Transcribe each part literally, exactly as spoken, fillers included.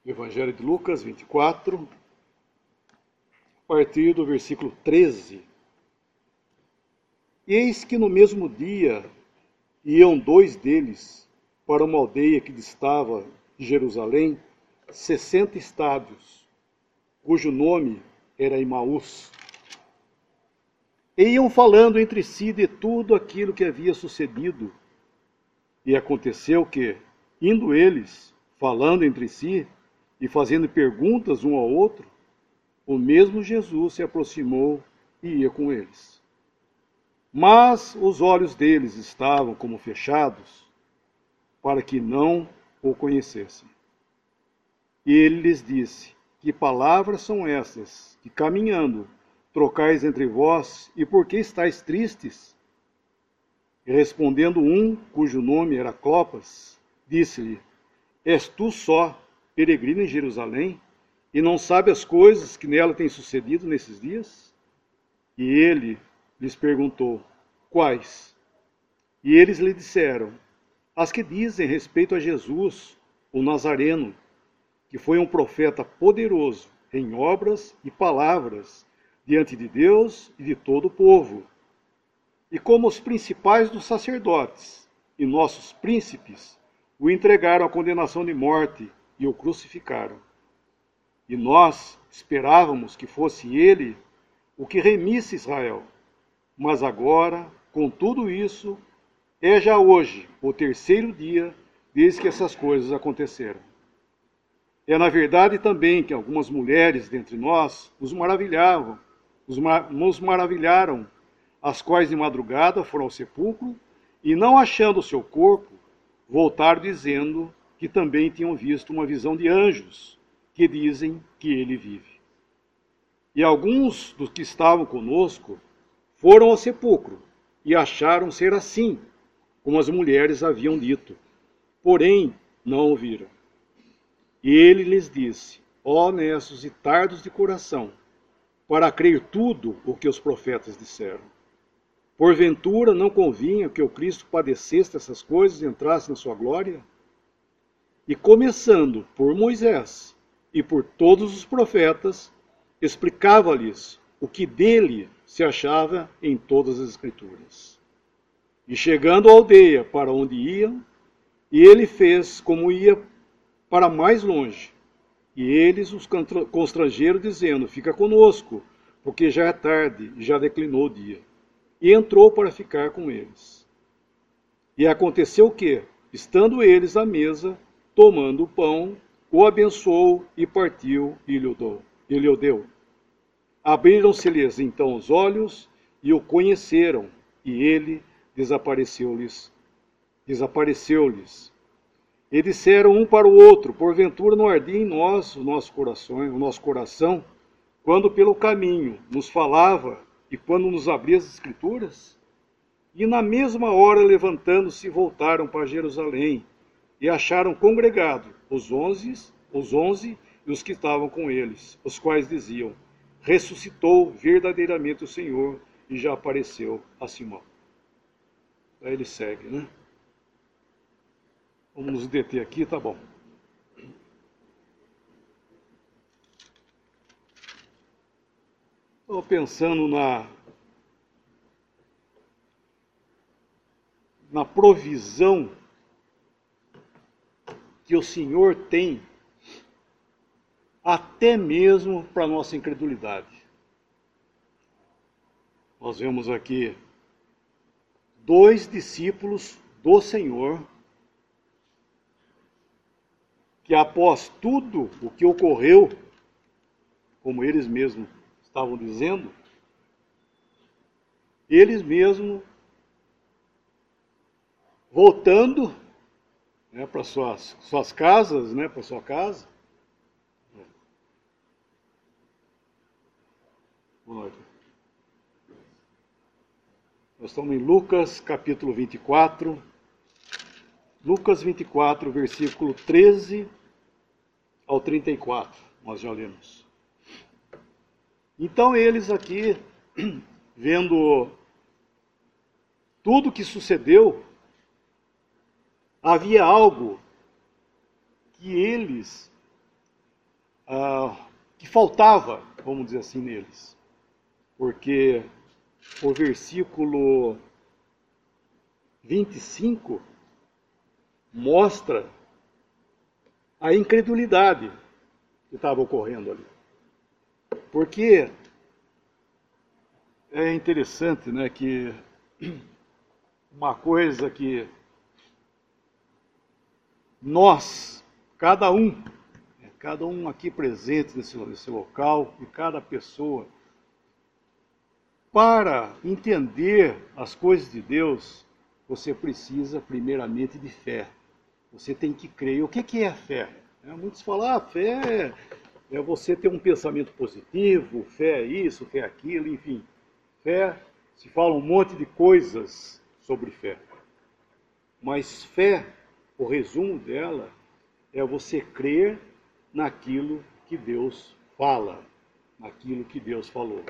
Evangelho de Lucas vinte e quatro, a partir do versículo treze. Eis que no mesmo dia iam dois deles para uma aldeia que distava de Jerusalém sessenta estádios, cujo nome era Emaús. E iam falando entre si de tudo aquilo que havia sucedido. E aconteceu que, indo eles, falando entre si e fazendo perguntas um ao outro, o mesmo Jesus se aproximou e ia com eles. Mas os olhos deles estavam como fechados, para que não o conhecessem. E ele lhes disse: que palavras são essas, que caminhando trocais entre vós, e por que estáis tristes? E respondendo um, cujo nome era Clopas, disse-lhe: és tu só peregrino em Jerusalém, e não sabe as coisas que nela têm sucedido nesses dias? E ele lhes perguntou: quais? E eles lhe disseram: as que dizem respeito a Jesus, o Nazareno, que foi um profeta poderoso em obras e palavras diante de Deus e de todo o povo. E como os principais dos sacerdotes e nossos príncipes o entregaram à condenação de morte e o crucificaram. E nós esperávamos que fosse ele o que remisse Israel. Mas agora, com tudo isso, é já hoje o terceiro dia desde que essas coisas aconteceram. É na verdade também que algumas mulheres dentre nós nos maravilhavam, nos maravilharam, as quais de madrugada foram ao sepulcro e, não achando o seu corpo, voltaram dizendo que também tinham visto uma visão de anjos, que dizem que ele vive. E alguns dos que estavam conosco foram ao sepulcro e acharam ser assim, como as mulheres haviam dito, porém não o viram. E ele lhes disse: ó honestos e tardos de coração, para crer tudo o que os profetas disseram. Porventura não convinha que o Cristo padecesse essas coisas e entrasse na sua glória? E começando por Moisés e por todos os profetas, explicava-lhes o que dele se achava em todas as Escrituras. E chegando à aldeia para onde iam, e ele fez como ia para mais longe. E eles os constrangeram, dizendo: fica conosco, porque já é tarde e já declinou o dia. E entrou para ficar com eles. E aconteceu que, estando eles à mesa, tomando o pão, o abençoou e partiu e lhe o deu. Abriram-se-lhes então os olhos e o conheceram, e ele desapareceu-lhes. Desapareceu-lhes. E disseram um para o outro: porventura não ardia em nós o nosso coração, o nosso coração, quando pelo caminho nos falava e quando nos abria as Escrituras? E na mesma hora, levantando-se, voltaram para Jerusalém e acharam congregado os onze, os onze e os que estavam com eles, os quais diziam: ressuscitou verdadeiramente o Senhor e já apareceu a Simão. Aí ele segue, né? Vamos nos deter aqui, tá bom. Estou pensando na, na provisão que o Senhor tem até mesmo para a nossa incredulidade. Nós vemos aqui dois discípulos do Senhor que, após tudo o que ocorreu, como eles mesmos estavam dizendo, eles mesmos voltando, né, para suas, suas casas, né, para sua casa. Nós estamos em Lucas capítulo vinte e quatro, Lucas vinte e quatro, versículo treze ao trinta e quatro, nós já lemos. Então eles aqui, vendo tudo o que sucedeu, havia algo que eles ah, que faltava, vamos dizer assim, neles. Porque o versículo vinte e cinco mostra a incredulidade que estava ocorrendo ali. Porque é interessante, né, que uma coisa que nós, cada um, cada um aqui presente nesse, nesse local, e cada pessoa, para entender as coisas de Deus, você precisa primeiramente de fé. Você tem que crer. O que é a fé? Muitos falam, ah, fé é você ter um pensamento positivo, fé é isso, fé é aquilo, enfim. Fé, se fala um monte de coisas sobre fé. Mas fé, o resumo dela, é você crer naquilo que Deus fala, naquilo que Deus falou.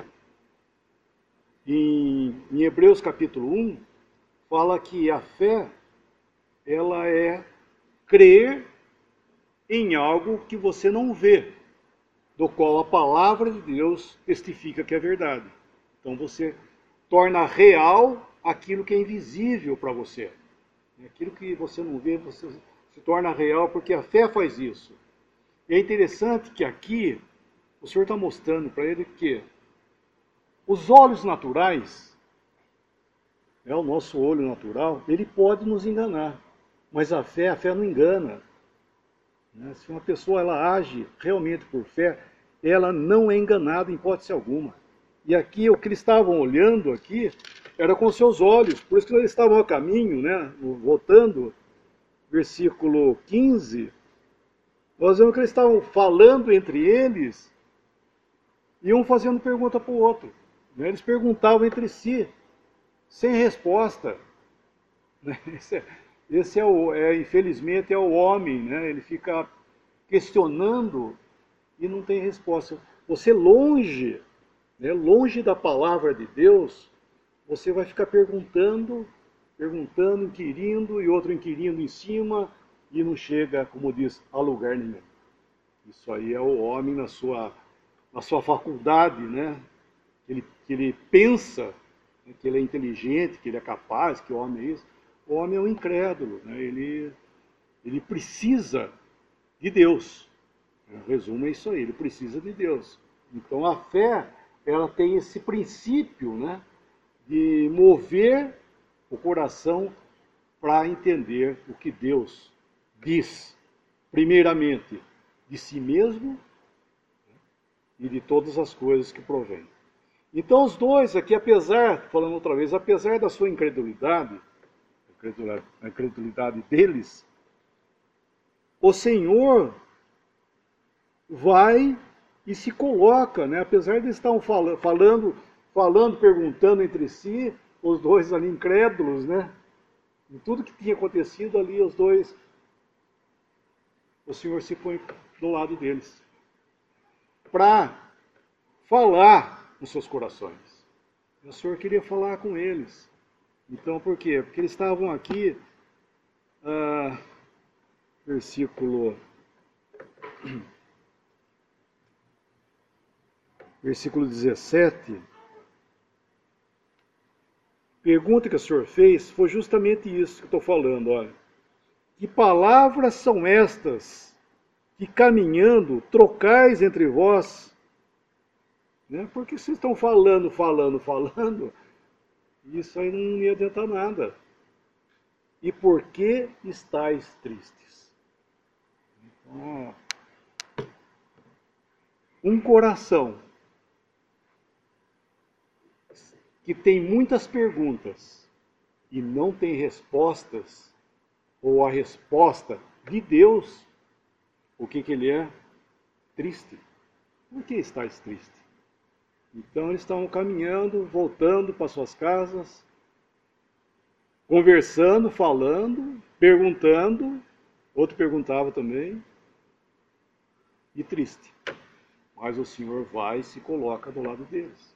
Em, em Hebreus capítulo um, fala que a fé, ela é crer em algo que você não vê, do qual a palavra de Deus testifica que é verdade. Então você torna real aquilo que é invisível para você. Aquilo que você não vê, você se torna real, porque a fé faz isso. E é interessante que aqui o Senhor está mostrando para ele que os olhos naturais, é o nosso olho natural, ele pode nos enganar. Mas a fé, a fé não engana. Se uma pessoa ela age realmente por fé, ela não é enganada em hipótese alguma. E aqui, o que eles estavam olhando aqui, era com seus olhos. Por isso que eles estavam a caminho, né, voltando, versículo quinze, nós vemos que eles estavam falando entre eles, e um fazendo pergunta para o outro. Eles perguntavam entre si, sem resposta. Esse é, esse é o, é, infelizmente, é o homem, né? Ele fica questionando e não tem resposta. Você longe, né, longe da palavra de Deus, você vai ficar perguntando, perguntando, inquirindo, e outro inquirindo em cima, e não chega, como diz, a lugar nenhum. Isso aí é o homem na sua, na sua faculdade, né? Ele, que ele pensa, né, que ele é inteligente, que ele é capaz, que o homem é isso. O homem é um incrédulo, né? ele, ele precisa de Deus. O resumo é isso aí, ele precisa de Deus. Então a fé, ela tem esse princípio, né, de mover o coração para entender o que Deus diz, primeiramente, de si mesmo e de todas as coisas que provém. Então os dois aqui, apesar, falando outra vez, apesar da sua incredulidade, a incredulidade deles, o Senhor vai e se coloca, né? Apesar de eles estarem falando, falando, falando, perguntando entre si, os dois ali incrédulos, né? Em tudo que tinha acontecido ali, os dois, o Senhor se põe do lado deles, para falar nos seus corações. O Senhor queria falar com eles. Então, por quê? Porque eles estavam aqui, ah, versículo, versículo dezessete, pergunta que o Senhor fez foi justamente isso que eu estou falando, olha. Que palavras são estas que caminhando trocais entre vós? Né? Porque vocês estão falando, falando, falando, isso aí não ia adiantar nada. E por que estáis tristes? Então, um coração que tem muitas perguntas e não tem respostas, ou a resposta de Deus, o que, que ele é? Triste. Por que estáis tristes? Então eles estavam caminhando, voltando para suas casas, conversando, falando, perguntando, outro perguntava também, e triste. Mas o Senhor vai e se coloca do lado deles.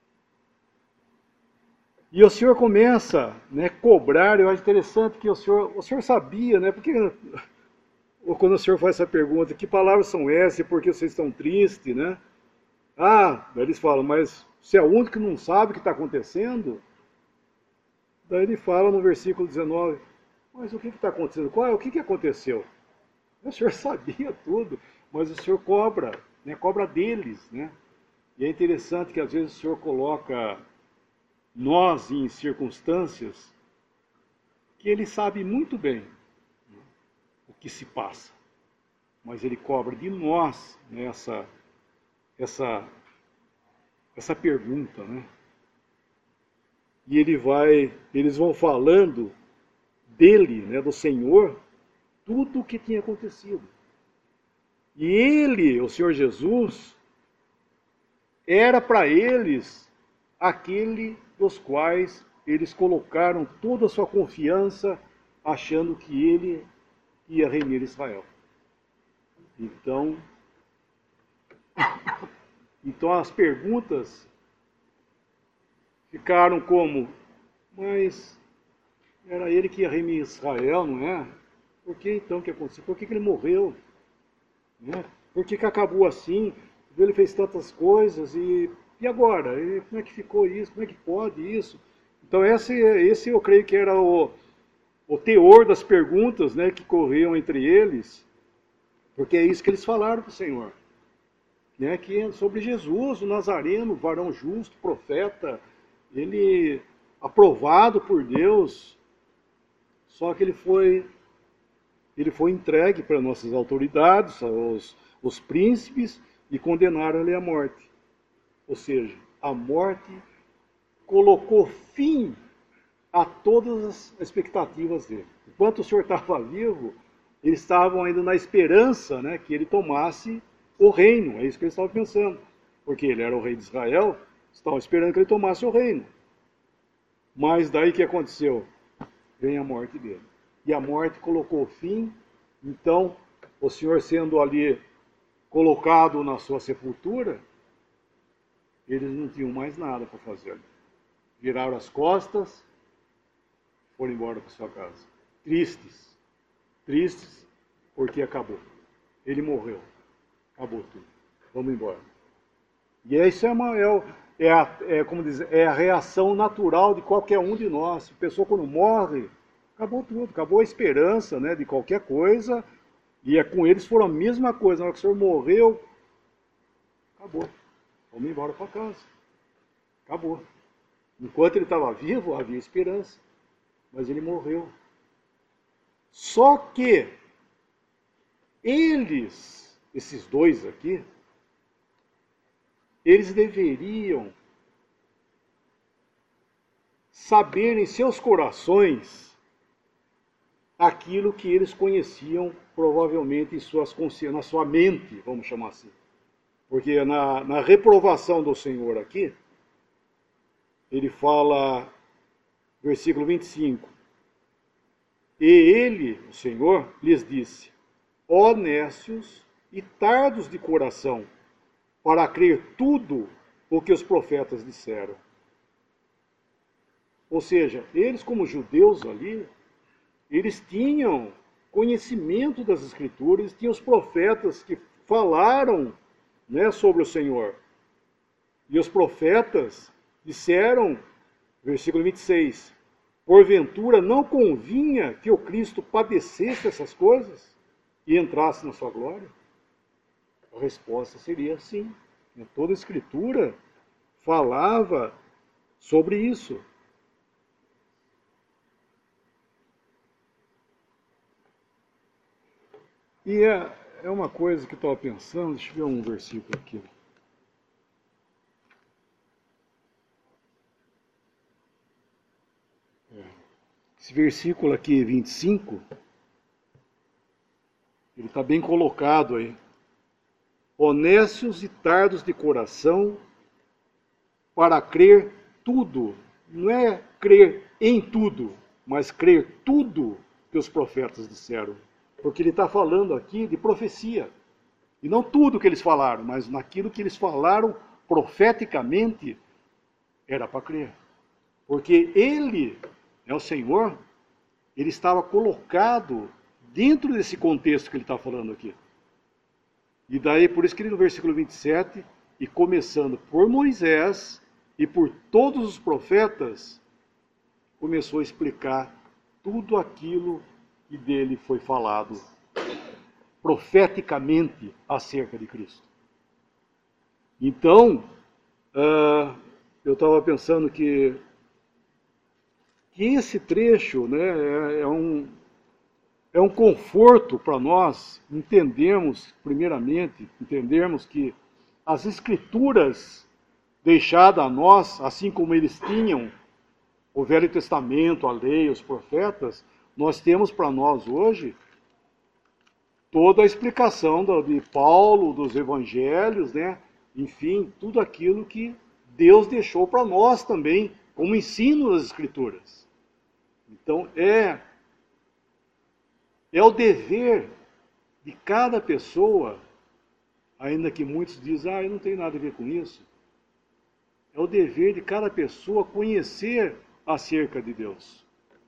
E o Senhor começa, né, a cobrar. Eu acho interessante que o Senhor, o Senhor sabia, né, porque ou quando o senhor faz essa pergunta, que palavras são essas e por que vocês estão tristes, né? Ah, daí eles falam, mas você é o único que não sabe o que está acontecendo? Daí ele fala no versículo dezenove, mas o que está acontecendo? Qual é, o que, que aconteceu? O senhor sabia tudo, mas o senhor cobra, né? Cobra deles, né? E é interessante que às vezes o senhor coloca nós em circunstâncias que ele sabe muito bem, né, o que se passa, mas ele cobra de nós, né, essa, essa, essa pergunta, né? E ele vai, eles vão falando dele, né, do Senhor, tudo o que tinha acontecido. E ele, o Senhor Jesus, era para eles aquele dos quais eles colocaram toda a sua confiança, achando que ele ia remir Israel. Então, então as perguntas ficaram como, mas era ele que ia remir Israel, não é? Por que então que aconteceu? Por que, que ele morreu? Né? Por que, que acabou assim? Ele fez tantas coisas e, e agora? E como é que ficou isso? Como é que pode isso? Então esse, esse eu creio que era o, o teor das perguntas, né, que corriam entre eles, porque é isso que eles falaram para o Senhor. Né, que é sobre Jesus, o Nazareno, varão justo, profeta, ele aprovado por Deus, só que ele foi, ele foi entregue para nossas autoridades, os, os príncipes, e condenaram ele à morte. Ou seja, a morte colocou fim a todas as expectativas dele. Enquanto o Senhor estava vivo, eles estavam ainda na esperança, né, que ele tomasse o reino. É isso que eles estavam pensando. Porque ele era o rei de Israel, estavam esperando que ele tomasse o reino. Mas daí o que aconteceu? Vem a morte dele. E a morte colocou fim. Então, o Senhor sendo ali colocado na sua sepultura, eles não tinham mais nada para fazer. Viraram as costas, foram embora para sua casa. Tristes. Tristes porque acabou. Ele morreu. Acabou tudo. Vamos embora. E isso é, uma, é, é, a, é, como diz, é a reação natural de qualquer um de nós. A pessoa quando morre, acabou tudo. Acabou a esperança, né, de qualquer coisa. E é, com eles foram a mesma coisa. Na hora que o senhor morreu, acabou. Vamos embora para casa. Acabou. Enquanto ele estava vivo, havia esperança. Mas ele morreu. Só que eles, esses dois aqui, eles deveriam saber em seus corações aquilo que eles conheciam provavelmente em suas consciências, na sua mente, vamos chamar assim. Porque na, na reprovação do Senhor aqui, ele fala, versículo vinte e cinco, e ele, o Senhor, lhes disse, ó nécios e tardos de coração, para crer tudo o que os profetas disseram. Ou seja, eles como judeus ali, eles tinham conhecimento das Escrituras, eles tinham os profetas que falaram, né, sobre o Senhor. E os profetas disseram, versículo vinte e seis, porventura não convinha que o Cristo padecesse essas coisas e entrasse na sua glória? A resposta seria sim. Toda a Escritura falava sobre isso. E é, é uma coisa que eu estava pensando, deixa eu ver um versículo aqui. Esse versículo aqui, vinte e cinco, ele está bem colocado aí. Honestos e tardos de coração para crer tudo. Não é crer em tudo, mas crer tudo que os profetas disseram. Porque ele está falando aqui de profecia. E não tudo que eles falaram, mas naquilo que eles falaram profeticamente era para crer. Porque ele, é o Senhor, ele estava colocado dentro desse contexto que ele está falando aqui. E daí, por isso que ele no versículo vinte e sete, e começando por Moisés e por todos os profetas, começou a explicar tudo aquilo que dele foi falado profeticamente acerca de Cristo. Então, uh, eu estava pensando que, que esse trecho, né, é, é um, é um conforto para nós entendermos, primeiramente, entendermos que as Escrituras deixadas a nós, assim como eles tinham o Velho Testamento, a lei, os profetas, nós temos para nós hoje toda a explicação de Paulo, dos evangelhos, né? Enfim, tudo aquilo que Deus deixou para nós também, como ensino das Escrituras. Então, é, é o dever de cada pessoa, ainda que muitos dizem, ah, eu não tenho nada a ver com isso, é o dever de cada pessoa conhecer acerca de Deus.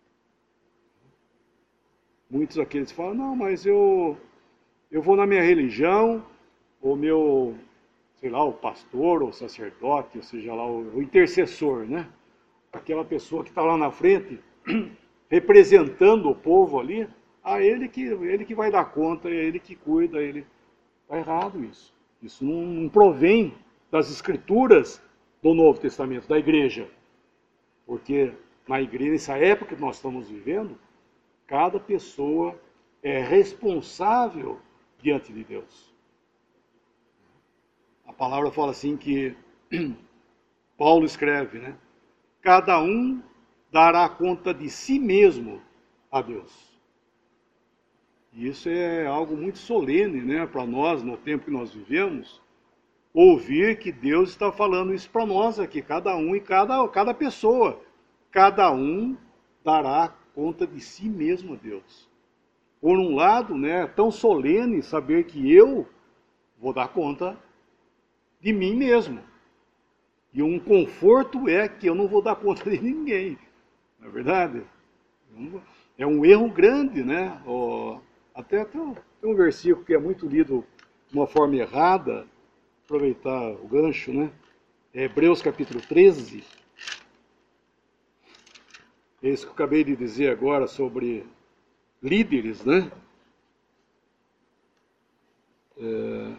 Muitos aqueles falam, não, mas eu, eu vou na minha religião, o meu, sei lá, o pastor, ou o sacerdote, ou seja lá, o, o intercessor, né? Aquela pessoa que está lá na frente, representando o povo ali, a ele que, ele que vai dar conta, é ele que cuida, ele... Está errado isso. Isso não, não provém das Escrituras do Novo Testamento, da igreja. Porque na igreja, nessa época que nós estamos vivendo, cada pessoa é responsável diante de Deus. A palavra fala assim que Paulo escreve, né? Cada um dará conta de si mesmo a Deus. E isso é algo muito solene, né, para nós, no tempo que nós vivemos, ouvir que Deus está falando isso para nós aqui, cada um e cada, cada pessoa. Cada um dará conta de si mesmo a Deus. Por um lado, né, é tão solene saber que eu vou dar conta de mim mesmo. E um conforto é que eu não vou dar conta de ninguém. Não é verdade? É um erro grande, né? Até tem um versículo que é muito lido de uma forma errada, aproveitar o gancho, né? É Hebreus capítulo treze. É isso que eu acabei de dizer agora sobre líderes, né? É...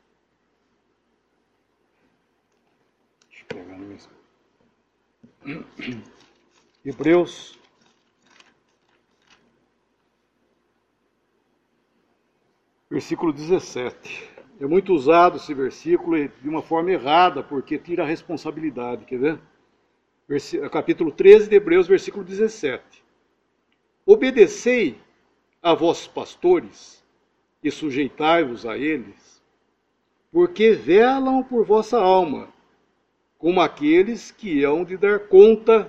Deixa eu pegar no meu... Hebreus versículo dezessete. É muito usado esse versículo de uma forma errada, porque tira a responsabilidade, quer ver? Capítulo treze de Hebreus, versículo dezessete. Obedecei a vossos pastores e sujeitai-vos a eles, porque velam por vossa alma, como aqueles que hão de dar conta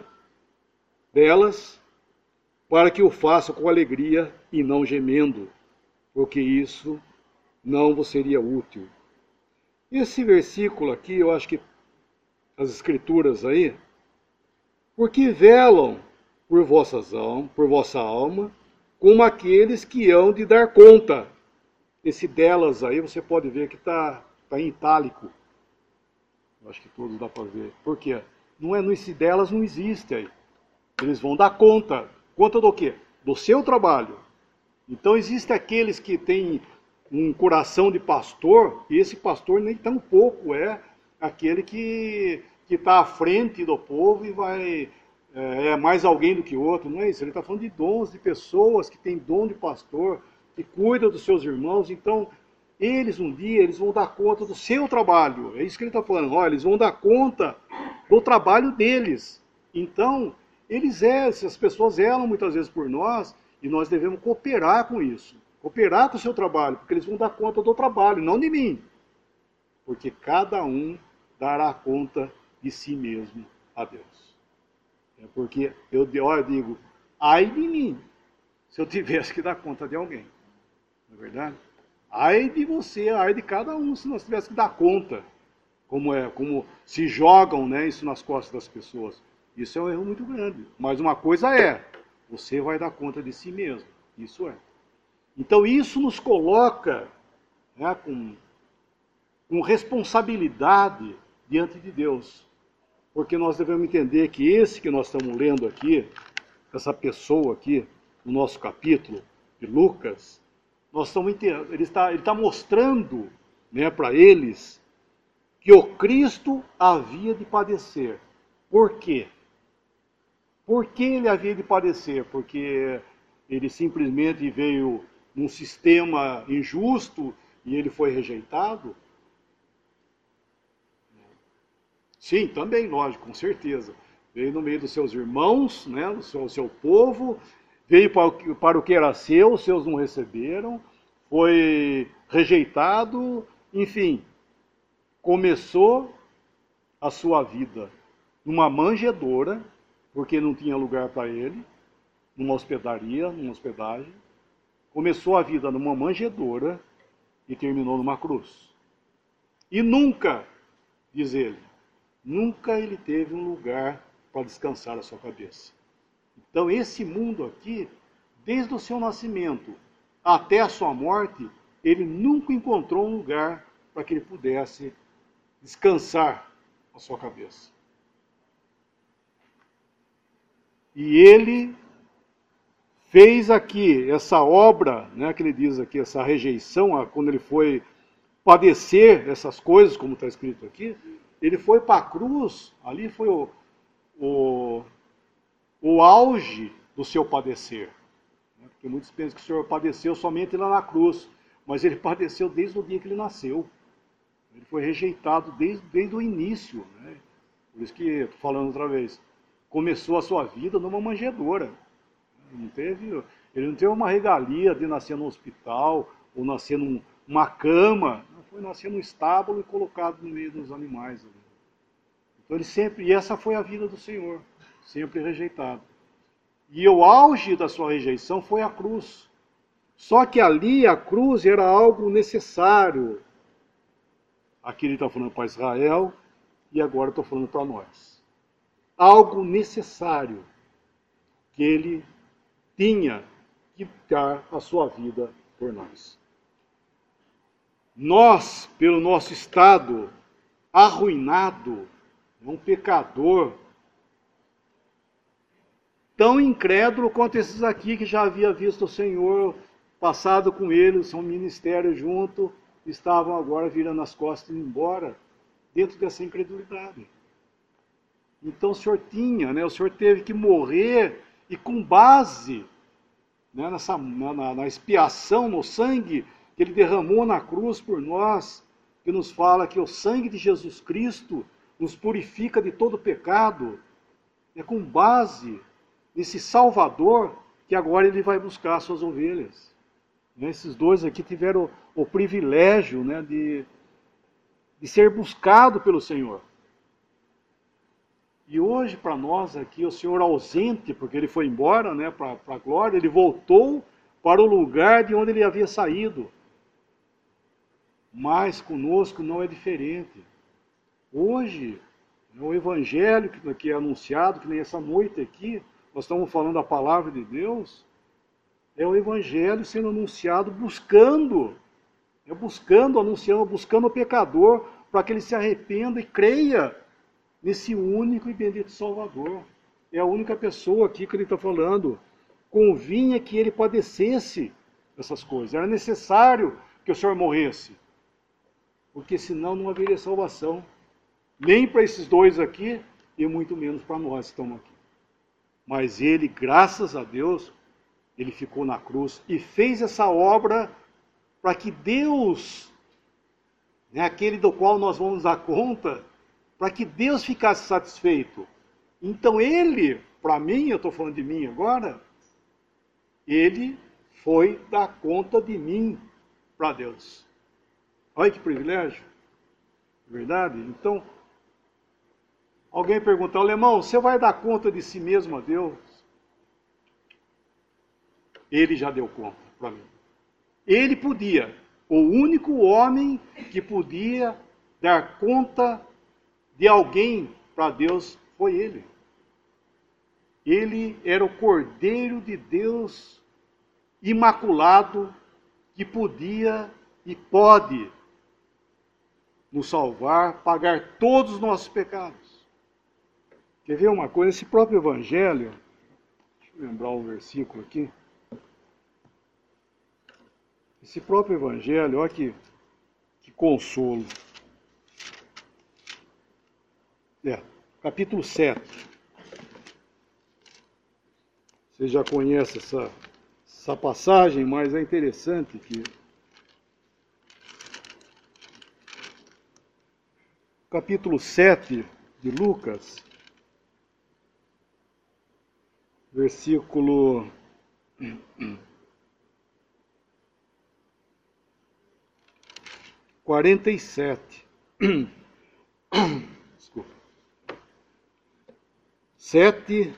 delas, para que o façam com alegria e não gemendo, porque isso não vos seria útil. Esse versículo aqui, eu acho que as escrituras aí, porque velam por, vossas almas, por vossa alma, como aqueles que hão de dar conta. Esse delas aí, você pode ver que está tá em itálico. Eu acho que todos dá para ver. Por quê? Não é, esse delas não existe aí. Eles vão dar conta. Conta do quê? Do seu trabalho. Então, existem aqueles que têm um coração de pastor, e esse pastor nem tão pouco é aquele que está à frente do povo e vai é, é mais alguém do que outro. Não é isso. Ele está falando de dons, de pessoas que têm dom de pastor, que cuidam dos seus irmãos. Então, eles um dia eles vão dar conta do seu trabalho. É isso que ele está falando. Olha, eles vão dar conta do trabalho deles. Então, eles é, essas pessoas elam muitas vezes por nós, e nós devemos cooperar com isso. Cooperar com o seu trabalho, porque eles vão dar conta do trabalho, não de mim. Porque cada um dará conta de si mesmo a Deus. É porque eu, eu digo, ai de mim, se eu tivesse que dar conta de alguém. Não é verdade? Ai de você, ai de cada um, se nós tivéssemos que dar conta. Como, é, como se jogam, né, isso nas costas das pessoas. Isso é um erro muito grande. Mas uma coisa é, você vai dar conta de si mesmo. Isso é. Então isso nos coloca, né, com, com responsabilidade diante de Deus. Porque nós devemos entender que esse que nós estamos lendo aqui, essa pessoa aqui, no nosso capítulo de Lucas, nós estamos, ele está, ele está mostrando, né, para eles que o Cristo havia de padecer. Por quê? Por que ele havia de padecer? Porque ele simplesmente veio num sistema injusto e ele foi rejeitado? Sim, também, lógico, com certeza. Veio no meio dos seus irmãos, né, do seu, seu povo, veio para o, para o que era seu, os seus não receberam, foi rejeitado, enfim, começou a sua vida numa manjedoura, porque não tinha lugar para ele, numa hospedaria, numa hospedagem. Começou a vida numa manjedoura e terminou numa cruz. E nunca, diz ele, nunca ele teve um lugar para descansar a sua cabeça. Então esse mundo aqui, desde o seu nascimento até a sua morte, ele nunca encontrou um lugar para que ele pudesse descansar a sua cabeça. E ele fez aqui essa obra, né, que ele diz aqui, essa rejeição, quando ele foi padecer essas coisas, como está escrito aqui, ele foi para a cruz, ali foi o, o, o auge do seu padecer. Porque muitos pensam que o Senhor padeceu somente lá na cruz, mas ele padeceu desde o dia que ele nasceu. Ele foi rejeitado desde, desde o início. Né? Por isso que, estou falando outra vez, começou a sua vida numa manjedoura. Ele não teve, ele não teve uma regalia de nascer no hospital, ou nascer numa cama. Foi nascer num estábulo e colocado no meio dos animais. Então ele sempre, e essa foi a vida do Senhor, sempre rejeitado. E o auge da sua rejeição foi a cruz. Só que ali a cruz era algo necessário. Aqui ele está falando para Israel e agora estou falando para nós. Algo necessário que ele tinha que dar a sua vida por nós. Nós, pelo nosso estado arruinado, um pecador, tão incrédulo quanto esses aqui que já havia visto o Senhor, passado com ele, o seu ministério junto, estavam agora virando as costas e indo embora, dentro dessa incredulidade. Então o Senhor tinha, né, o Senhor teve que morrer, e com base, né, nessa, na, na expiação, no sangue que ele derramou na cruz por nós, que nos fala que o sangue de Jesus Cristo nos purifica de todo pecado, é com base nesse Salvador que agora ele vai buscar as suas ovelhas. Esses dois aqui tiveram o, o privilégio, né, de, de ser buscado pelo Senhor. E hoje, para nós aqui, o Senhor ausente, porque ele foi embora, né, para a glória, ele voltou para o lugar de onde ele havia saído. Mas conosco não é diferente. Hoje, o Evangelho que é anunciado, que nem essa noite aqui, nós estamos falando a palavra de Deus, é o Evangelho sendo anunciado buscando, é buscando, anunciando, buscando o pecador, para que ele se arrependa e creia nesse único e bendito Salvador. É a única pessoa aqui que ele está falando. Convinha que ele padecesse essas coisas. Era necessário que o Senhor morresse. Porque senão não haveria salvação. Nem para esses dois aqui, e muito menos para nós que estamos aqui. Mas ele, graças a Deus, ele ficou na cruz e fez essa obra para que Deus, né, aquele do qual nós vamos dar conta, para que Deus ficasse satisfeito. Então ele, para mim, eu estou falando de mim agora, ele foi dar conta de mim para Deus. Olha que privilégio. Verdade? Então, alguém pergunta, alemão, você vai dar conta de si mesmo a Deus? Ele já deu conta para mim. Ele podia, o único homem que podia dar conta de alguém para Deus foi ele. Ele era o Cordeiro de Deus, imaculado, que podia e pode nos salvar, pagar todos os nossos pecados. Quer ver uma coisa? Esse próprio Evangelho, deixa eu lembrar um versículo aqui. Esse próprio Evangelho, olha que, que consolo. É, capítulo sete. Você já conhece essa, essa passagem, mas é interessante que capítulo sete de Lucas, versículo quarenta e sete. Desculpa. Sete.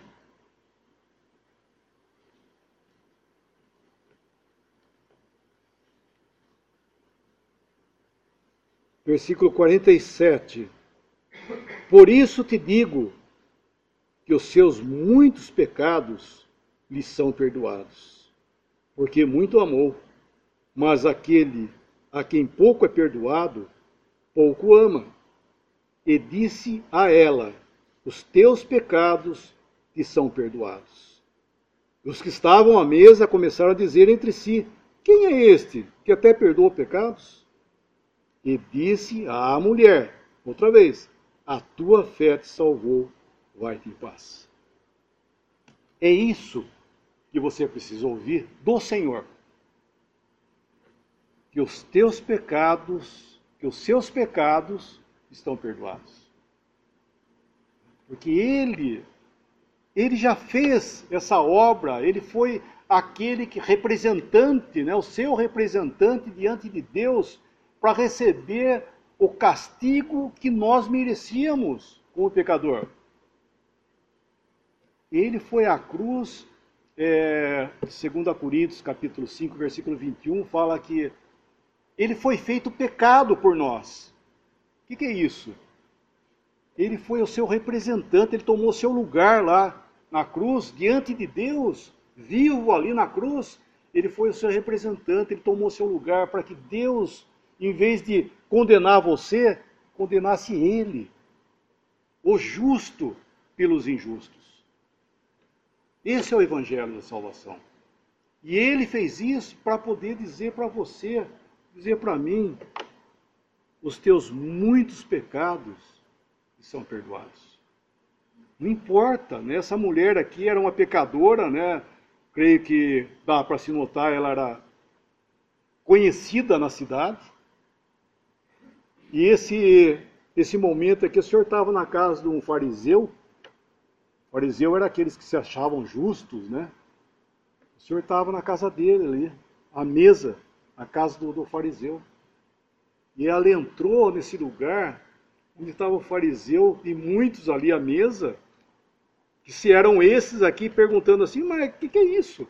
Versículo quarenta e sete. Por isso te digo que os seus muitos pecados lhe são perdoados, porque muito amou. Mas aquele a quem pouco é perdoado, pouco ama. E disse a ela: os teus pecados te são perdoados. Os que estavam à mesa começaram a dizer entre si: quem é este que até perdoa pecados? E disse à mulher, outra vez: a tua fé te salvou, vai-te em paz. É isso que você precisa ouvir do Senhor. Que os teus pecados, que os seus pecados estão perdoados. Porque Ele, Ele já fez essa obra, Ele foi aquele que representante, né, o seu representante diante de Deus, para receber o castigo que nós merecíamos como pecador. Ele foi à cruz, é, segundo Coríntios, capítulo cinco, versículo vinte e um, fala que ele foi feito pecado por nós. O que, que é isso? Ele foi o seu representante, ele tomou seu lugar lá na cruz, diante de Deus, vivo ali na cruz. Ele foi o seu representante, ele tomou seu lugar para que Deus, em vez de condenar você, condenasse ele, o justo pelos injustos. Esse é o Evangelho da salvação. E ele fez isso para poder dizer para você, dizer para mim, os teus muitos pecados são perdoados. Não importa, né? Essa mulher aqui era uma pecadora, né? Creio que dá para se notar, ela era conhecida na cidade. E esse, esse momento aqui, o senhor estava na casa de um fariseu. O fariseu era aqueles que se achavam justos, né? O senhor estava na casa dele ali, à mesa, na casa do, do fariseu. E ela entrou nesse lugar onde estava o fariseu e muitos ali à mesa, que se eram esses aqui, perguntando assim, mas o que, que é isso?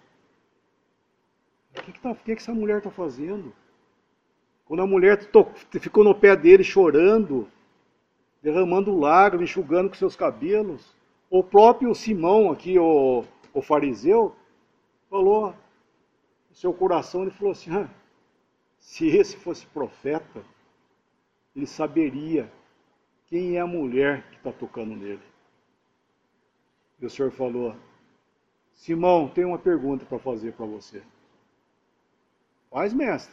O que, que, tá, que, que essa mulher está fazendo? Quando a mulher ficou no pé dele chorando, derramando lágrimas, enxugando com seus cabelos, o próprio Simão aqui, o, o fariseu, falou no seu coração, ele falou assim, ah, se esse fosse profeta, ele saberia quem é a mulher que está tocando nele. E o Senhor falou, Simão, tem uma pergunta para fazer para você. Faz, mestre.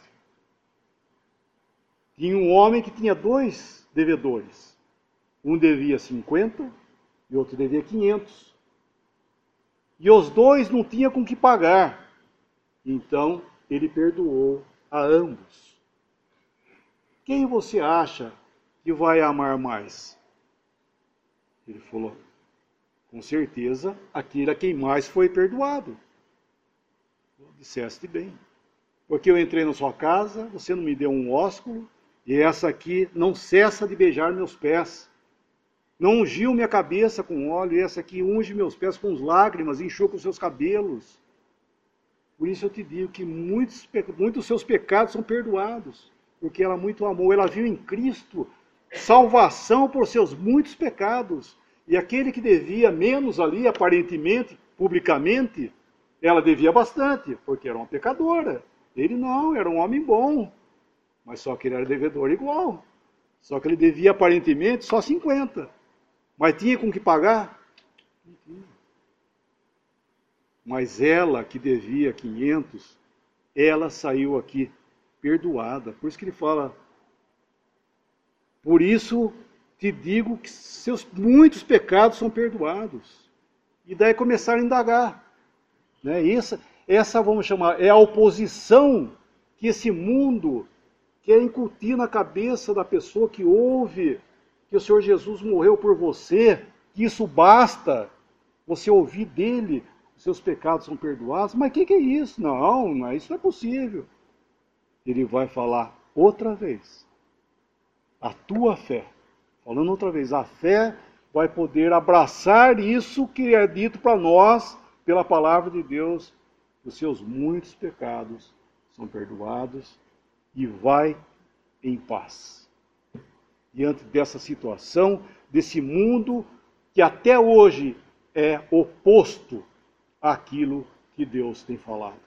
Tinha um homem que tinha dois devedores. Um devia cinquenta e outro devia quinhentos. E os dois não tinham com que pagar. Então, ele perdoou a ambos. Quem você acha que vai amar mais? Ele falou, com certeza, aquele a quem mais foi perdoado. Disseste bem. Porque eu entrei na sua casa, você não me deu um ósculo, e essa aqui não cessa de beijar meus pés. Não ungiu minha cabeça com óleo, e essa aqui unge meus pés com lágrimas, enxuga os seus cabelos. Por isso eu te digo que muitos, muitos seus pecados são perdoados, porque ela muito amou. Ela viu em Cristo salvação por seus muitos pecados. E aquele que devia menos ali, aparentemente, publicamente, ela devia bastante, porque era uma pecadora. Ele não, era um homem bom, mas só que ele era devedor igual. Só que ele devia aparentemente só cinquenta. Mas tinha com que pagar? Não tinha. Mas ela que devia quinhentos, ela saiu aqui perdoada. Por isso que ele fala, por isso te digo que seus muitos pecados são perdoados. E daí começaram a indagar. Né? Essa, essa, vamos chamar, é a oposição que esse mundo quer incutir na cabeça da pessoa que ouve que o Senhor Jesus morreu por você, que isso basta, você ouvir dele, os seus pecados são perdoados. Mas o que, que é isso? Não, não, isso não é possível. Ele vai falar outra vez. A tua fé, falando outra vez, a fé vai poder abraçar isso que é dito para nós pela palavra de Deus. Os seus muitos pecados são perdoados e vai em paz. Diante dessa situação, desse mundo que até hoje é oposto àquilo que Deus tem falado.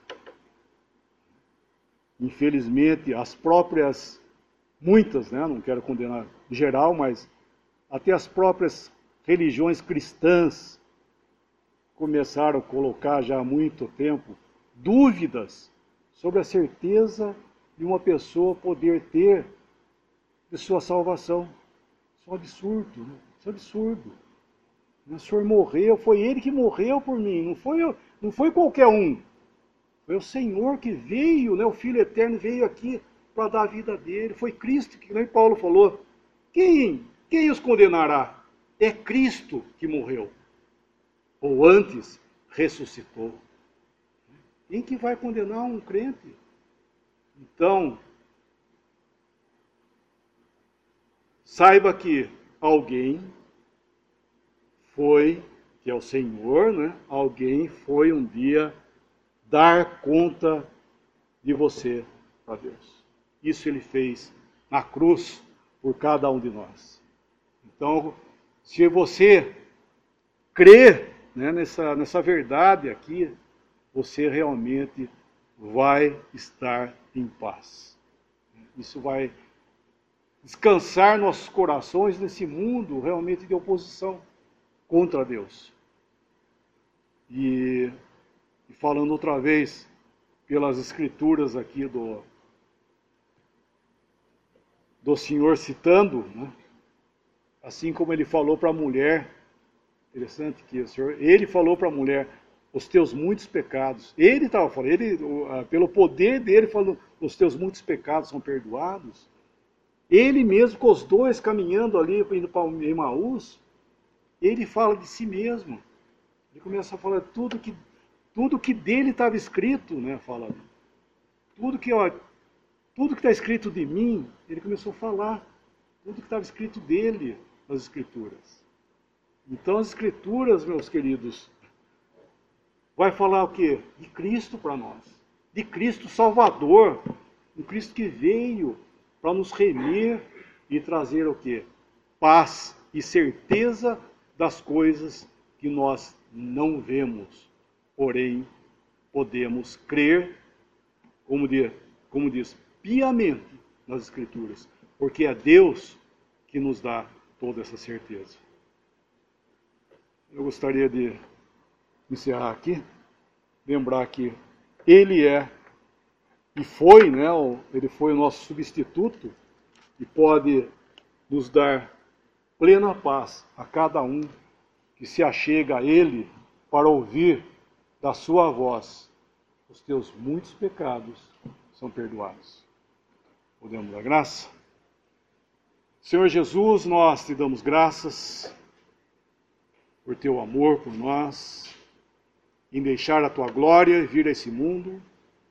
Infelizmente, as próprias, muitas, né, não quero condenar em geral, mas até as próprias religiões cristãs começaram a colocar já há muito tempo dúvidas sobre a certeza de uma pessoa poder ter de sua salvação. Isso é um absurdo, né? Isso é um absurdo. O Senhor morreu, foi Ele que morreu por mim, não foi, eu, não foi qualquer um. Foi o Senhor que veio, né? O Filho Eterno veio aqui para dar a vida dele. Foi Cristo, que nem Paulo falou. Quem, quem os condenará? É Cristo que morreu. Ou antes, ressuscitou. Quem que vai condenar um crente? Então, saiba que alguém foi, que é o Senhor, né? Alguém foi um dia dar conta de você para Deus. Isso ele fez na cruz por cada um de nós. Então, se você crer, né, nessa, nessa verdade aqui, você realmente vai estar em paz. Isso vai descansar nossos corações nesse mundo realmente de oposição contra Deus. E, e falando outra vez pelas escrituras aqui do, do Senhor citando, né, assim como ele falou para a mulher, interessante que o Senhor, ele falou para a mulher, os teus muitos pecados, ele estava falando, ele, pelo poder dele, falou, os teus muitos pecados são perdoados. Ele mesmo, com os dois caminhando ali, indo para Emaús, ele fala de si mesmo. Ele começa a falar tudo que, tudo que dele estava escrito, né? Fala, tudo que ó, tudo que está escrito de mim, ele começou a falar, tudo que estava escrito dele nas Escrituras. Então as Escrituras, meus queridos, vai falar o quê? De Cristo para nós. De Cristo Salvador. Um Cristo que veio para nos remir e trazer o quê? Paz e certeza das coisas que nós não vemos. Porém, podemos crer, como diz, como diz piamente nas Escrituras. Porque é Deus que nos dá toda essa certeza. Eu gostaria de encerrar aqui, lembrar que Ele é e foi, né, Ele foi o nosso substituto e pode nos dar plena paz a cada um que se achega a Ele para ouvir da sua voz. Os teus muitos pecados são perdoados. Podemos dar graça? Senhor Jesus, nós te damos graças por teu amor por nós, em deixar a tua glória e vir a esse mundo,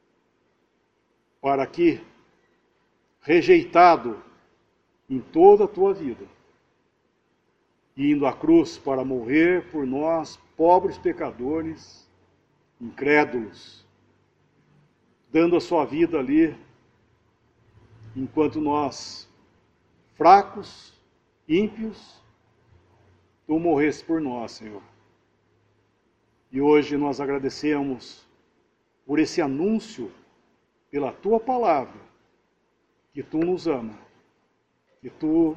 para que, rejeitado em toda a tua vida, indo à cruz para morrer por nós, pobres pecadores, incrédulos, dando a sua vida ali, enquanto nós, fracos, ímpios, tu morreste por nós, Senhor. E hoje nós agradecemos por esse anúncio pela tua palavra, que tu nos ama, que tu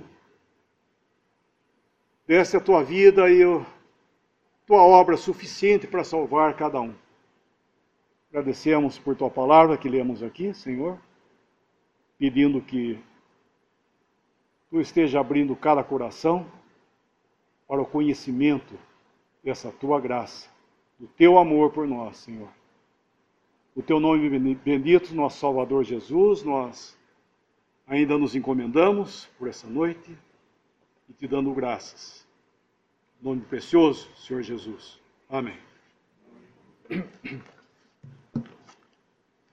desse a tua vida e a tua obra suficiente para salvar cada um. Agradecemos por tua palavra que lemos aqui, Senhor, pedindo que tu esteja abrindo cada coração para o conhecimento dessa tua graça, do teu amor por nós, Senhor. O teu nome bendito, nosso Salvador Jesus, nós ainda nos encomendamos por essa noite e te dando graças. Em nome precioso, Senhor Jesus. Amém.